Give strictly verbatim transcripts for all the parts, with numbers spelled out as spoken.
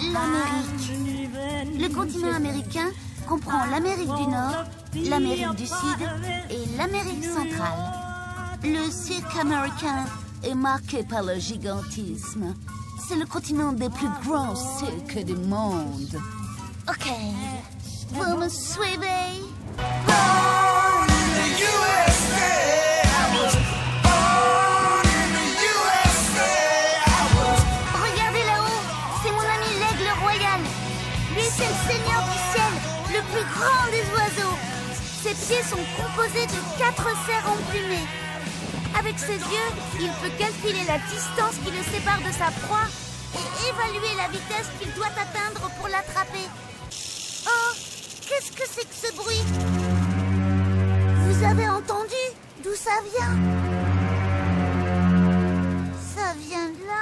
L'Amérique. Le continent américain comprend l'Amérique du Nord, l'Amérique du Sud et l'Amérique centrale. Le cirque américain est marqué par le gigantisme. C'est le continent des plus grands cirques du monde. Ok, vous me suivez? Regardez là-haut, c'est mon ami l'aigle royal. Lui, c'est le seigneur du ciel, le plus grand des oiseaux. Ses pieds sont composés de quatre cerfs emplumés. Avec ses yeux, il peut calculer la distance qui le sépare de sa proie et évaluer la vitesse qu'il doit atteindre pour l'attraper. Oh, qu'est-ce que c'est que ce bruit? Vous avez entendu d'où ça vient? Ça vient de là?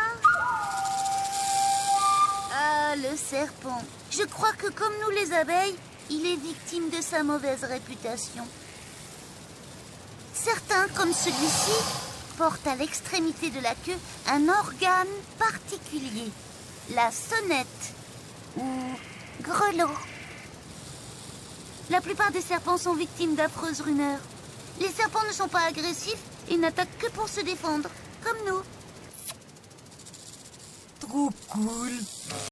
Ah, le serpent. Je crois que comme nous les abeilles, il est victime de sa mauvaise réputation. Certains, comme celui-ci, portent à l'extrémité de la queue un organe particulier, la sonnette ou grelot. La plupart des serpents sont victimes d'affreuses rumeurs. Les serpents ne sont pas agressifs et n'attaquent que pour se défendre, comme nous. Trop cool.